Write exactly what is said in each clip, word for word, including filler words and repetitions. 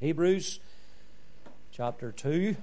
Hebrews chapter two.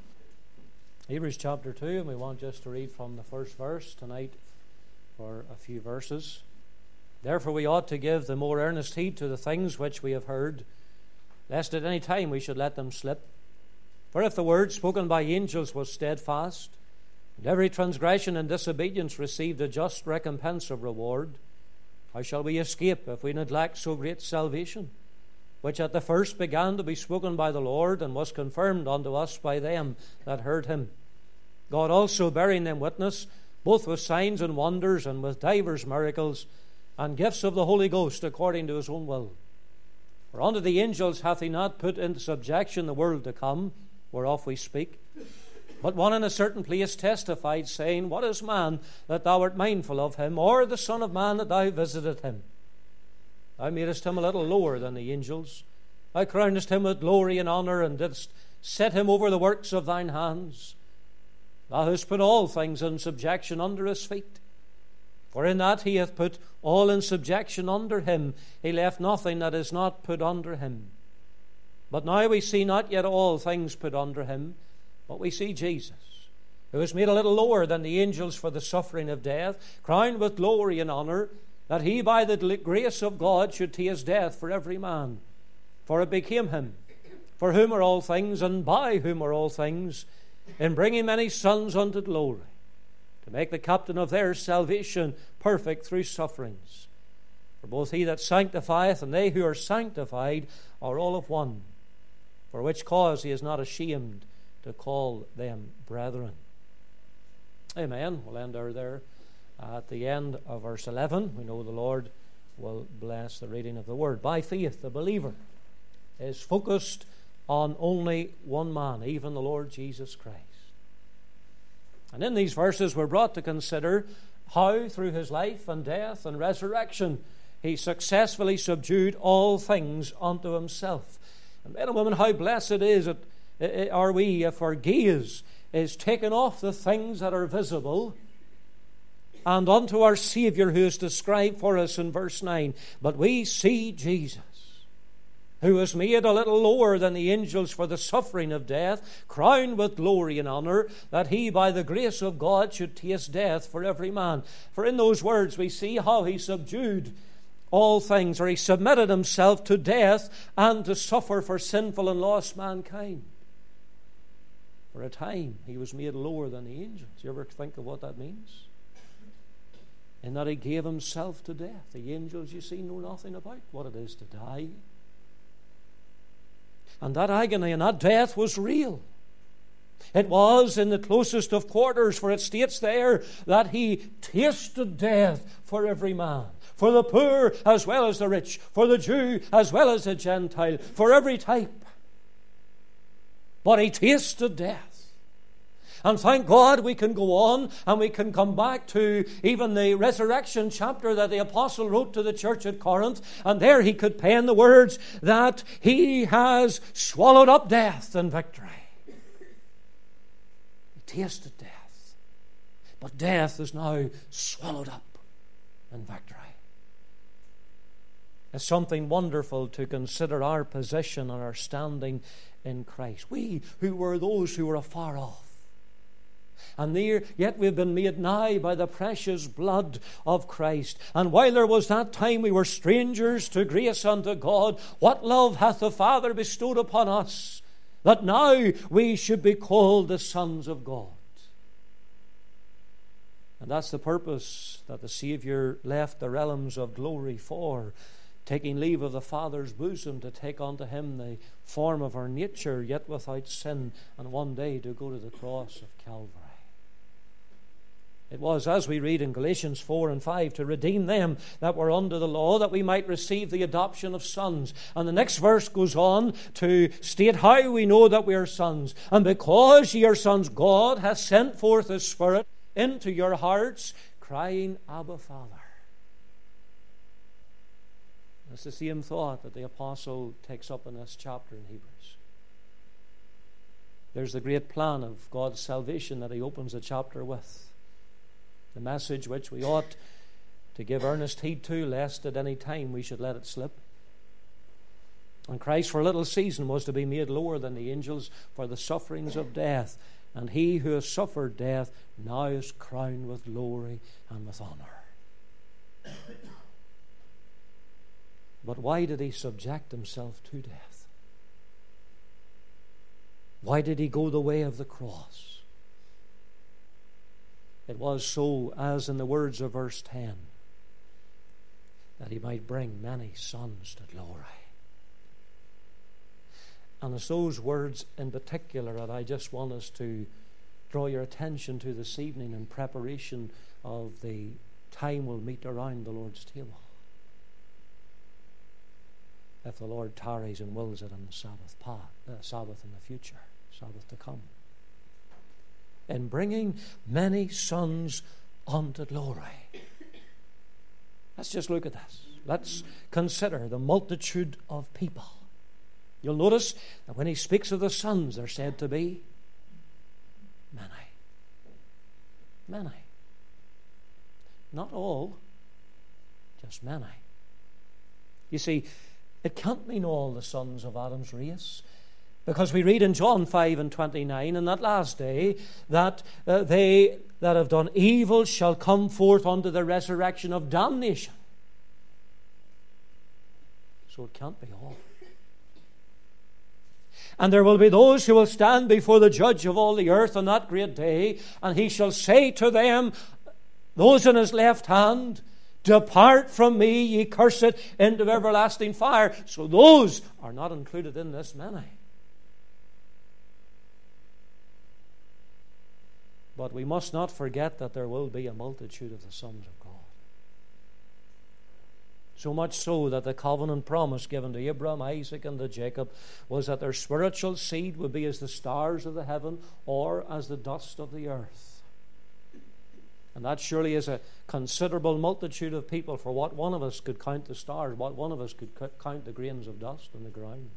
Hebrews chapter two, and we want just to read from the first verse tonight for a few verses. Therefore we ought to give the more earnest heed to the things which we have heard, lest at any time we should let them slip. For if the word spoken by angels was steadfast, and every transgression and disobedience received a just recompense of reward, how shall we escape if we neglect so great salvation, which at the first began to be spoken by the Lord, and was confirmed unto us by them that heard him? God also bearing them witness, both with signs and wonders, and with divers miracles, and gifts of the Holy Ghost according to his own will. For unto the angels hath he not put into subjection the world to come, whereof we speak. But one in a certain place testified, saying, What is man that thou art mindful of him, or the Son of Man that thou visited him? Thou madest him a little lower than the angels. Thou crownest him with glory and honour, and didst set him over the works of thine hands. Thou hast put all things in subjection under his feet. For in that he hath put all in subjection under him, he left nothing that is not put under him. But now we see not yet all things put under him, but we see Jesus, who is made a little lower than the angels for the suffering of death, crowned with glory and honour, that he by the grace of God should taste death for every man. For it became him, for whom are all things, and by whom are all things, in bringing many sons unto glory, to make the captain of their salvation perfect through sufferings. For both he that sanctifieth and they who are sanctified are all of one, for which cause he is not ashamed to call them brethren. Amen. We'll end our there. At the end of verse eleven, we know the Lord will bless the reading of the word. By faith, the believer is focused on only one man, even the Lord Jesus Christ. And in these verses we're brought to consider how through his life and death and resurrection he successfully subdued all things unto himself. And men and women, how blessed is it, are we if our gaze is taken off the things that are visible and unto our Saviour, who is described for us in verse nine. But we see Jesus, who was made a little lower than the angels for the suffering of death, crowned with glory and honour, that he by the grace of God should taste death for every man. For in those words we see how he subdued all things, or he submitted himself to death and to suffer for sinful and lost mankind. For a time he was made lower than the angels. You ever think of what that means? In that he gave himself to death. The angels, you see, know nothing about what it is to die. And that agony and that death was real. It was in the closest of quarters, for it states there that he tasted death for every man, for the poor as well as the rich, for the Jew as well as the Gentile, for every type. But he tasted death. And thank God we can go on and we can come back to even the resurrection chapter that the apostle wrote to the church at Corinth. And there he could pen the words that he has swallowed up death in victory. He tasted death. But death is now swallowed up in victory. It's something wonderful to consider our position and our standing in Christ. We who were those who were afar off, and there, yet we've been made nigh by the precious blood of Christ. And while there was that time we were strangers to grace unto God, what love hath the Father bestowed upon us, that now we should be called the sons of God. And that's the purpose that the Saviour left the realms of glory for, taking leave of the Father's bosom to take unto him the form of our nature, yet without sin, and one day to go to the cross of Calvary. It was, as we read in Galatians four and five, to redeem them that were under the law, that we might receive the adoption of sons. And the next verse goes on to state how we know that we are sons. And because ye are sons, God hath sent forth his Spirit into your hearts, crying, Abba, Father. It's the same thought that the apostle takes up in this chapter in Hebrews. There's the great plan of God's salvation that he opens the chapter with. The message which we ought to give earnest heed to, lest at any time we should let it slip. And Christ for a little season was to be made lower than the angels for the sufferings of death. And he who has suffered death now is crowned with glory and with honor. But why did he subject himself to death? Why did he go the way of the cross? It was so, as in the words of verse ten, that he might bring many sons to glory. And it's those words in particular that I just want us to draw your attention to this evening in preparation of the time we'll meet around the Lord's table. If the Lord tarries and wills it on the Sabbath, path, uh, Sabbath in the future, Sabbath to come. In bringing many sons unto glory. Let's just look at this. Let's consider the multitude of people. You'll notice that when he speaks of the sons, they're said to be many. Many. Not all, just many. You see, it can't mean all the sons of Adam's race, because we read in John five and twenty-nine, in that last day, that uh, they that have done evil shall come forth unto the resurrection of damnation. So it can't be all. And there will be those who will stand before the judge of all the earth on that great day, and he shall say to them, those in his left hand, depart from me, ye cursed, into everlasting fire. So those are not included in this many. But we must not forget that there will be a multitude of the sons of God. So much so that the covenant promise given to Abraham, Isaac, and to Jacob was that their spiritual seed would be as the stars of the heaven or as the dust of the earth. And that surely is a considerable multitude of people, for what one of us could count the stars, what one of us could count the grains of dust on the ground.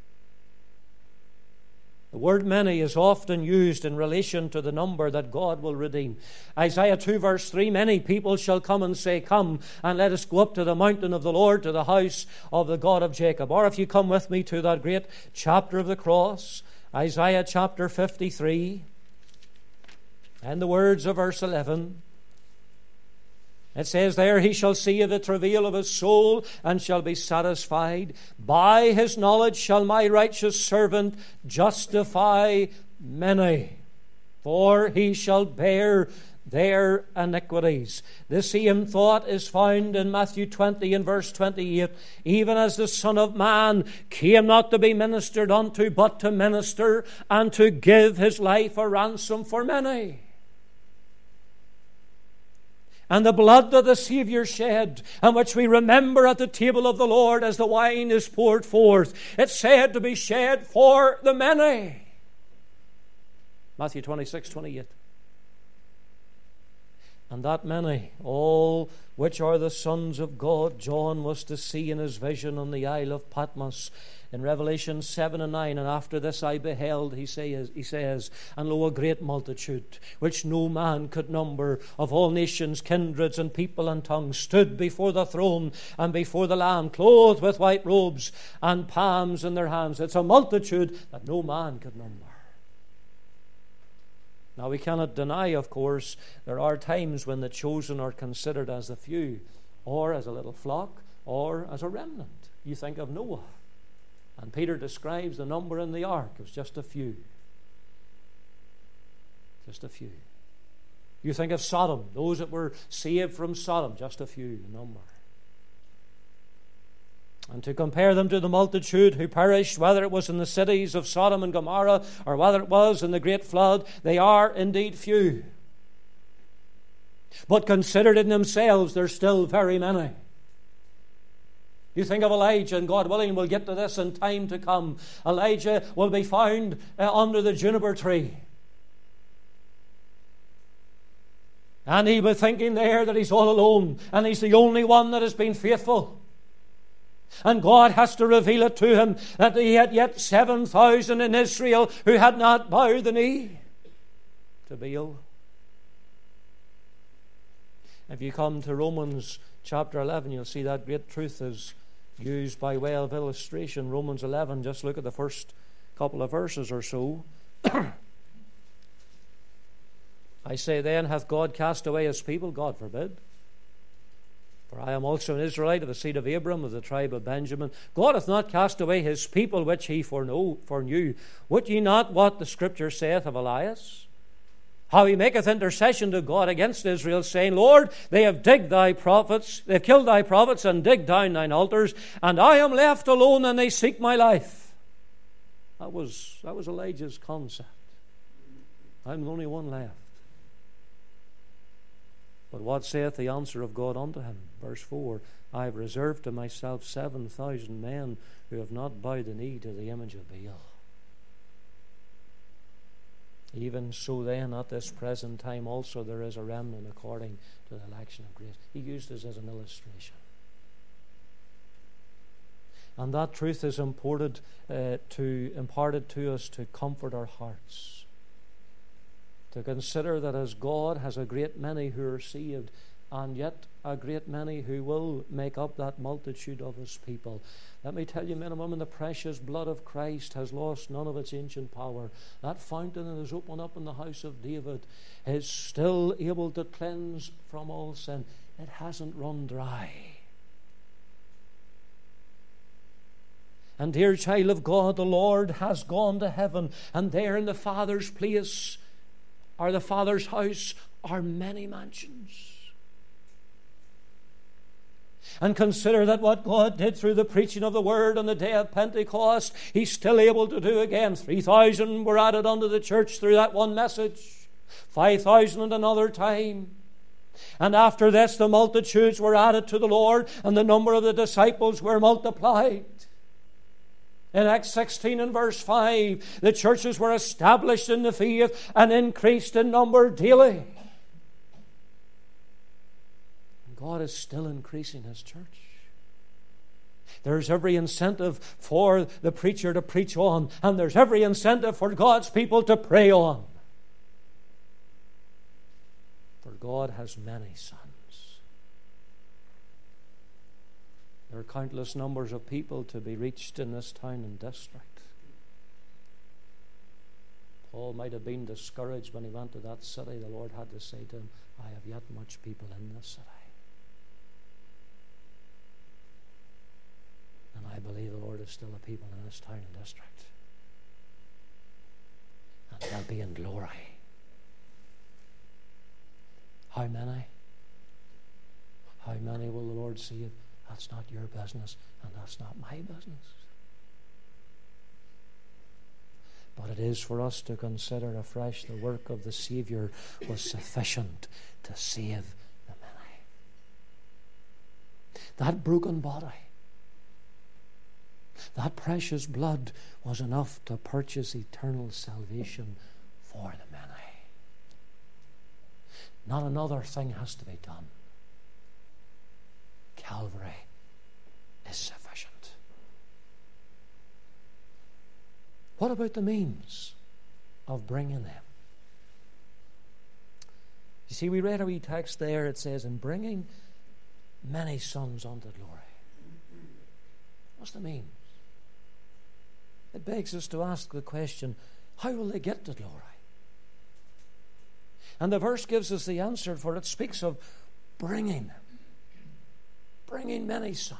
The word many is often used in relation to the number that God will redeem. Isaiah two verse three, many people shall come and say, come and let us go up to the mountain of the Lord, to the house of the God of Jacob. Or if you come with me to that great chapter of the cross, Isaiah chapter fifty-three, and the words of verse eleven. It says there, he shall see the travail of his soul and shall be satisfied. By his knowledge shall my righteous servant justify many, for he shall bear their iniquities. The same thought is found in Matthew twenty and verse twenty-eight. Even as the Son of Man came not to be ministered unto, but to minister and to give his life a ransom for many. And the blood that the Saviour shed, and which we remember at the table of the Lord as the wine is poured forth, it's said to be shed for the many. Matthew twenty-six, twenty-eight. And that many, all which are the sons of God, John was to see in his vision on the Isle of Patmos. In Revelation seven and nine, and after this I beheld, he says, he says, and lo, a great multitude, which no man could number, of all nations, kindreds, and people, and tongues, stood before the throne and before the Lamb, clothed with white robes and palms in their hands. It's a multitude that no man could number. Now we cannot deny, of course, there are times when the chosen are considered as the few, or as a little flock, or as a remnant. You think of Noah. And Peter describes the number in the ark as just a few. Just a few. You think of Sodom, those that were saved from Sodom, just a few number. And to compare them to the multitude who perished, whether it was in the cities of Sodom and Gomorrah, or whether it was in the great flood, they are indeed few. But considered in themselves, they're still very many. You think of Elijah, and God willing, we'll get to this in time to come. Elijah will be found uh, under the juniper tree. And he'll be thinking there that he's all alone, and he's the only one that has been faithful. And God has to reveal it to him that he had yet seven thousand in Israel who had not bowed the knee to Baal. If you come to Romans chapter eleven, you'll see that great truth is used by way of illustration. Romans eleven, just look at the first couple of verses or so. I say then, hath God cast away his people? God forbid. For I am also an Israelite of the seed of Abram, of the tribe of Benjamin. God hath not cast away his people which he foreknow, foreknew. Wot ye not what the Scripture saith of Elias? How he maketh intercession to God against Israel, saying, Lord, they have digged thy prophets, they have killed thy prophets, and digged down thine altars, and I am left alone, and they seek my life. That was, that was Elijah's concept. I'm the only one left. But what saith the answer of God unto him? Verse four, I have reserved to myself seven thousand men who have not bowed the knee to the image of Baal. Even so then, at this present time also there is a remnant according to the election of grace. He used this as an illustration. And that truth is imported, uh, to, imparted to us to comfort our hearts. To consider that as God has a great many who are saved, and yet a great many who will make up that multitude of his people. Let me tell you, men and women, the precious blood of Christ has lost none of its ancient power. That fountain that is opened up in the house of David is still able to cleanse from all sin. It hasn't run dry. And dear child of God, the Lord has gone to heaven, and there in the Father's place, or the Father's house, are many mansions. And consider that what God did through the preaching of the Word on the day of Pentecost, He's still able to do again. Three thousand were added unto the church through that one message. Five thousand at another time. And after this the multitudes were added to the Lord, and the number of the disciples were multiplied. In Acts sixteen and verse five, the churches were established in the faith and increased in number daily. And God is still increasing His church. There's every incentive for the preacher to preach on, and there's every incentive for God's people to pray on. For God has many sons. There are countless numbers of people to be reached in this town and district. Paul might have been discouraged when he went to that city. The Lord had to say to him, I have yet much people in this city. And I believe the Lord is still a people in this town and district. And they'll be in glory. How many? How many will the Lord save? That's not your business, and that's not my business. But it is for us to consider afresh the work of the Saviour was sufficient to save the many. That broken body, that precious blood was enough to purchase eternal salvation for the many. Not another thing has to be done. Calvary is sufficient. What about the means of bringing them? You see, we read a wee text there. It says, in bringing many sons unto glory. What's the means? It begs us to ask the question, how will they get to glory? And the verse gives us the answer, for it speaks of bringing them. Bringing many sons.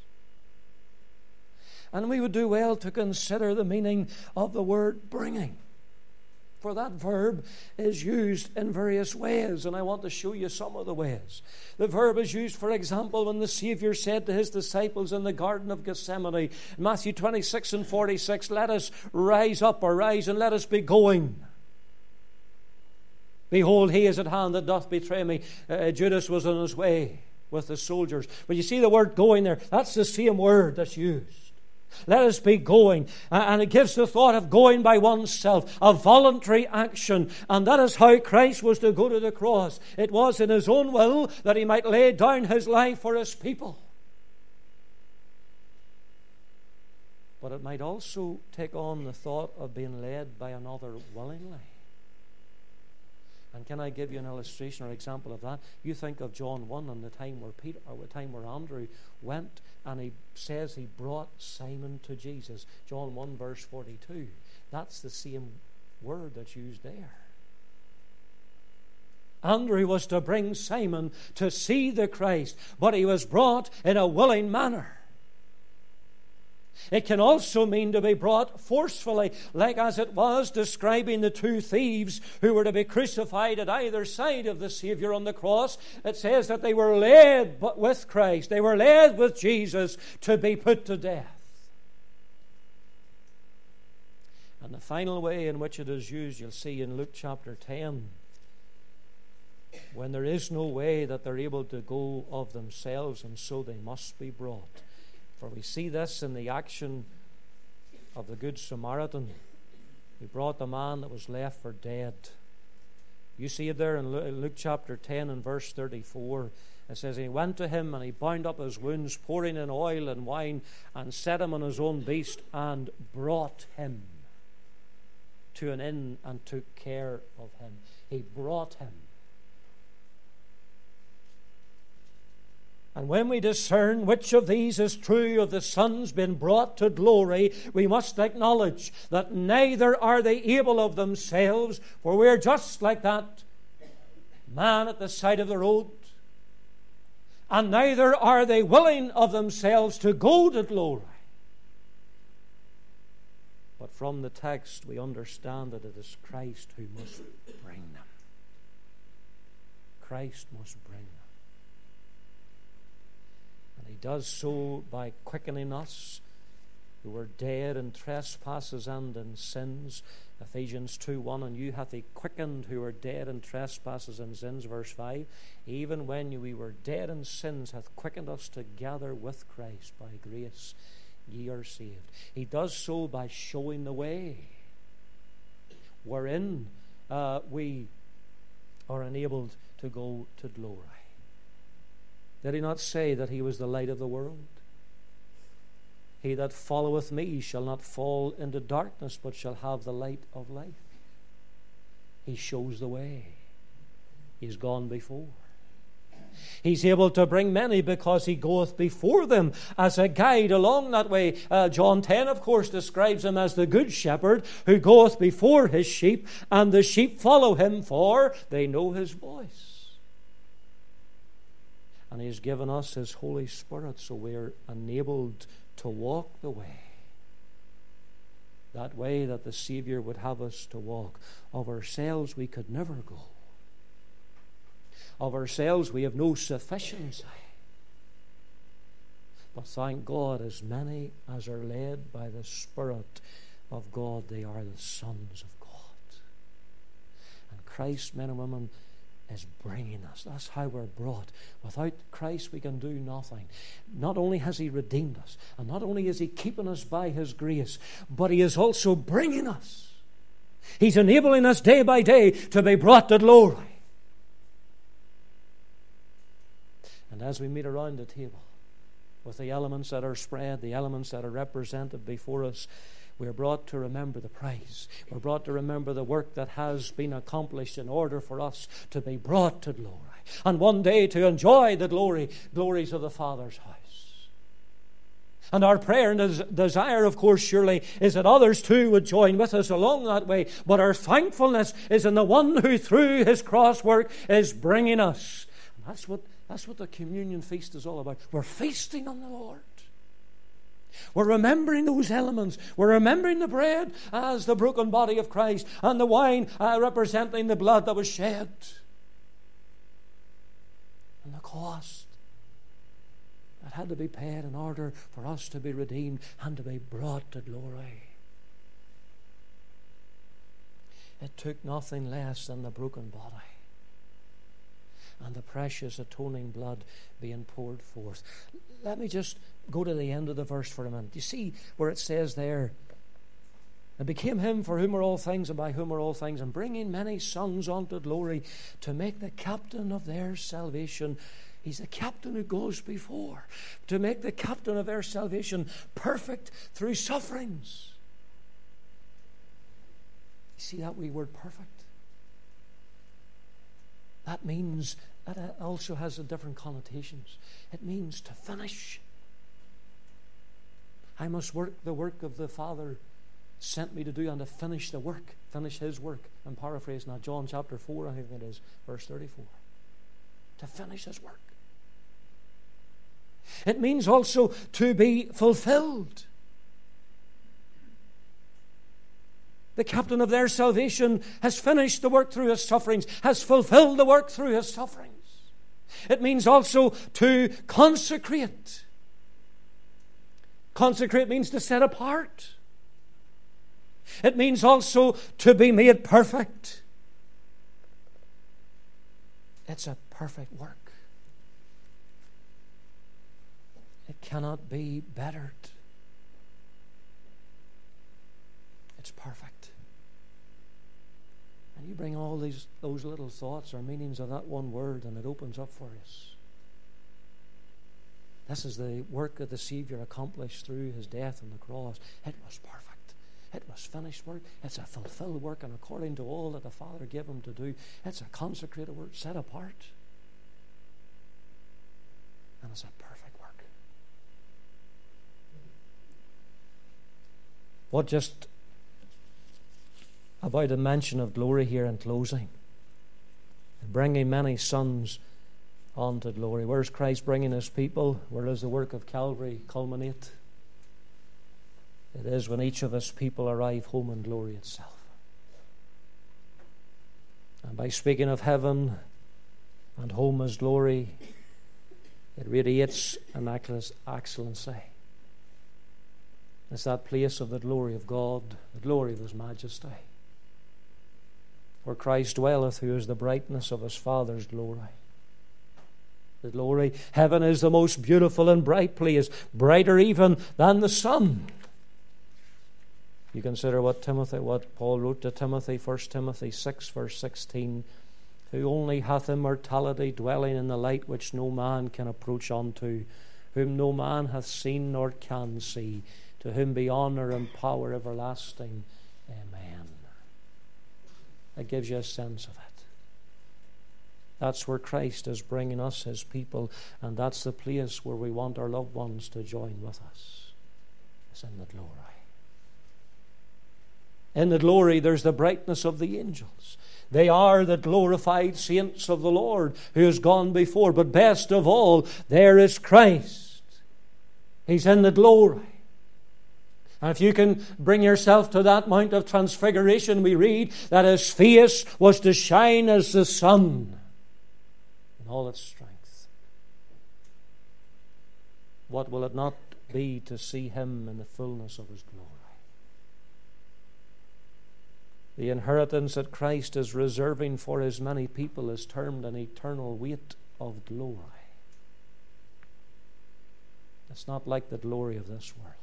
And we would do well to consider the meaning of the word bringing. For that verb is used in various ways, and I want to show you some of the ways. The verb is used, for example, when the Saviour said to His disciples in the Garden of Gethsemane, Matthew twenty-six and forty-six, let us rise up, or rise, and let us be going. Behold, He is at hand that doth betray me. Uh, Judas was on his way with the soldiers. But you see the word going there, that's the same word that's used. Let us be going. And it gives the thought of going by oneself, a voluntary action. And that is how Christ was to go to the cross. It was in His own will that He might lay down His life for His people. But it might also take on the thought of being led by another willingly. And can I give you an illustration or example of that? You think of John one and the time where Peter, or the time where Andrew went and he says he brought Simon to Jesus. John one verse forty-two. That's the same word that's used there. Andrew was to bring Simon to see the Christ, but he was brought in a willing manner. It can also mean to be brought forcefully, like as it was describing the two thieves who were to be crucified at either side of the Savior on the cross. It says that they were led with Christ. They were led with Jesus to be put to death. And the final way in which it is used, you'll see in Luke chapter ten, when there is no way that they're able to go of themselves, and so they must be brought. For we see this in the action of the Good Samaritan. He brought the man that was left for dead. You see it there in Luke chapter ten and verse thirty-four. It says, he went to him and he bound up his wounds, pouring in oil and wine, and set him on his own beast, and brought him to an inn and took care of him. He brought him. And when we discern which of these is true of the sons being brought to glory, we must acknowledge that neither are they able of themselves, for we are just like that man at the side of the road. And neither are they willing of themselves to go to glory. But from the text we understand that it is Christ who must bring them. Christ must bring them. He does so by quickening us who were dead in trespasses and in sins. Ephesians two one, and you hath he quickened who were dead in trespasses and sins, verse five. Even when we were dead in sins, hath quickened us together with Christ. By grace ye are saved. He does so by showing the way wherein uh, we are enabled to go to glory. Did he not say that he was the light of the world? He that followeth me shall not fall into darkness, but shall have the light of life. He shows the way. He's gone before. He's able to bring many because he goeth before them as a guide along that way. Uh, John ten, of course, describes him as the good shepherd who goeth before his sheep, and the sheep follow him, for they know his voice. And he has given us his Holy Spirit, so we're enabled to walk the way. That way that the Savior would have us to walk. Of ourselves we could never go. Of ourselves we have no sufficiency. But thank God, as many as are led by the Spirit of God, they are the sons of God. And Christ, men and women, is bringing us. That's how we're brought. Without Christ we can do nothing. Not only has he redeemed us, and not only is he keeping us by his grace, but he is also bringing us. He's enabling us day by day to be brought to glory. And as we meet around the table with the elements that are spread, the elements that are represented before us, we're brought to remember the price. We're brought to remember the work that has been accomplished in order for us to be brought to glory. And one day to enjoy the glory, glories of the Father's house. And our prayer and desire, of course, surely, is that others too would join with us along that way. But our thankfulness is in the one who through his cross work is bringing us. And that's what, that's what the communion feast is all about. We're feasting on the Lord. We're remembering those elements. We're remembering the bread as the broken body of Christ, and the wine uh, representing the blood that was shed. And the cost that had to be paid in order for us to be redeemed and to be brought to glory. It took nothing less than the broken body and the precious atoning blood being poured forth. Let me just go to the end of the verse for a minute. You see where it says there, it became him for whom are all things and by whom are all things, and bringing many sons unto glory, to make the captain of their salvation. He's the captain who goes before, to make the captain of their salvation perfect through sufferings. You see that wee word, perfect? that means, that also has a different connotations. It means to finish. I must work the work of the Father sent me to do, and to finish the work, finish His work. I'm paraphrasing that. John chapter four, I think it is, verse thirty-four. To finish His work. It means also to be fulfilled. The captain of their salvation has finished the work through His sufferings, has fulfilled the work through His sufferings. It means also to consecrate. Consecrate means to set apart. It means also to be made perfect. It's a perfect work. It cannot be bettered. It's perfect. And you bring all these those little thoughts or meanings of that one word, and it opens up for us. This is the work that the Savior accomplished through His death on the cross. It was perfect. It was finished work. It's a fulfilled work, and according to all that the Father gave Him to do, it's a consecrated work, set apart. And it's a perfect work. What just about a mention of glory here in closing? Bringing many sons onto glory. Where's Christ bringing His people? Where does the work of Calvary culminate? It is when each of His people arrive home in glory itself. And by speaking of heaven and home as glory, it radiates an excellency. It's that place of the glory of God, the glory of His majesty, where Christ dwelleth, who is the brightness of His Father's glory. The glory, heaven is the most beautiful and bright place, brighter even than the sun. You consider what Timothy, what Paul wrote to Timothy, First Timothy six, verse sixteen, who only hath immortality, dwelling in the light which no man can approach unto, whom no man hath seen nor can see, to whom be honour and power everlasting. Amen. That gives you a sense of it. That's where Christ is bringing us, His people, and that's the place where we want our loved ones to join with us. It's in the glory. In the glory, there's the brightness of the angels. They are the glorified saints of the Lord who has gone before. But best of all, there is Christ. He's in the glory. And if you can bring yourself to that Mount of Transfiguration, we read that His face was to shine as the sun in all its strength. What will it not be to see Him in the fullness of His glory? The inheritance that Christ is reserving for His many people is termed an eternal weight of glory. It's not like the glory of this world.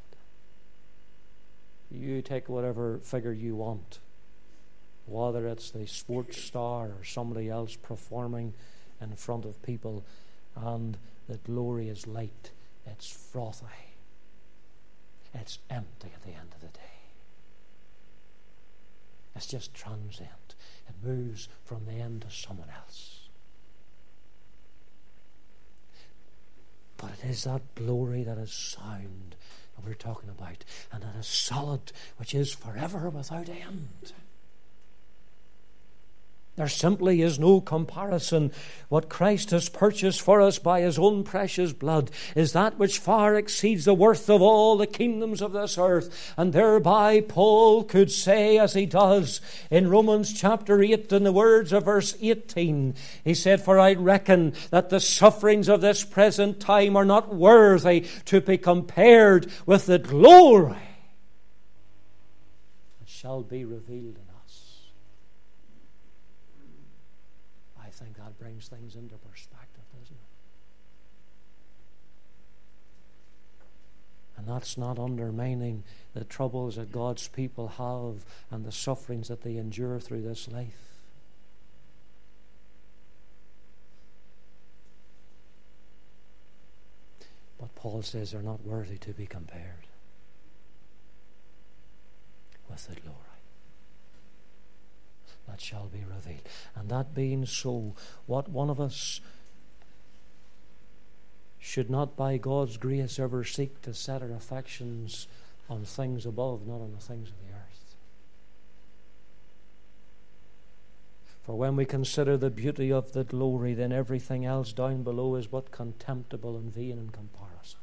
You take whatever figure you want, whether it's the sports star or somebody else performing in front of people, and the glory is light. It's frothy. It's empty at the end of the day. It's just transient. It moves from them to someone else. But it is that glory that is sound that we're talking about, and that is solid, which is forever without end. There simply is no comparison. What Christ has purchased for us by His own precious blood is that which far exceeds the worth of all the kingdoms of this earth. And thereby Paul could say, as he does in Romans chapter eight, in the words of verse eighteen, he said, "For I reckon that the sufferings of this present time are not worthy to be compared with the glory that shall be revealed in us." I think that brings things into perspective, doesn't it? And that's not undermining the troubles that God's people have and the sufferings that they endure through this life. But Paul says they're not worthy to be compared with the glory that shall be revealed. And that being so, what one of us should not by God's grace ever seek to set our affections on things above, not on the things of the earth. For when we consider the beauty of the glory, then everything else down below is but contemptible and vain in comparison.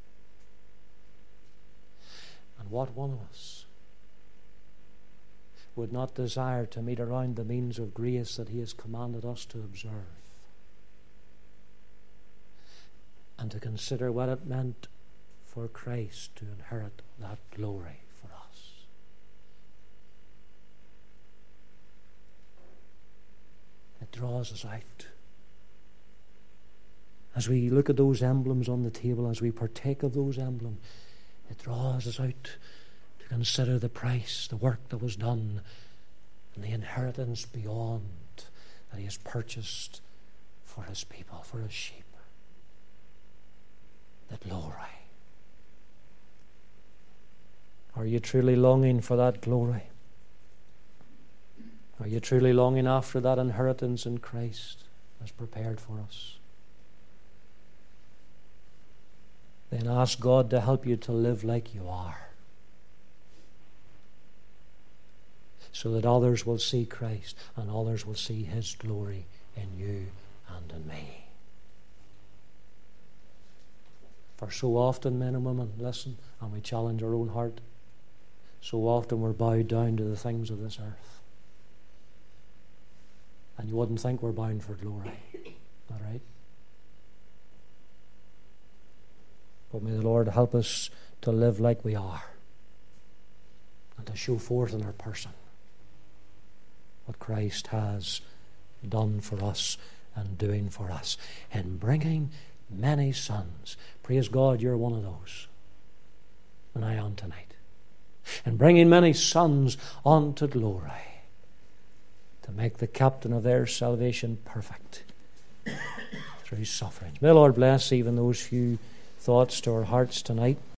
And what one of us would not desire to meet around the means of grace that He has commanded us to observe, and to consider what it meant for Christ to inherit that glory for us. It draws us out. As we look at those emblems on the table, as we partake of those emblems, it draws us out to consider the price, the work that was done, and the inheritance beyond that He has purchased for His people, for His sheep. The glory. Are you truly longing for that glory? Are you truly longing after that inheritance in Christ as prepared for us? Then ask God to help you to live like you are, so that others will see Christ and others will see His glory in you and in me. For so often, men and women, listen, and we challenge our own heart, so often we're bowed down to the things of this earth. And you wouldn't think we're bound for glory. All right? But may the Lord help us to live like we are, and to show forth in our person what Christ has done for us and doing for us in bringing many sons. Praise God, you're one of those, and I am tonight. And bringing many sons unto glory, to make the captain of their salvation perfect through sufferings. May the Lord bless even those few thoughts to our hearts tonight.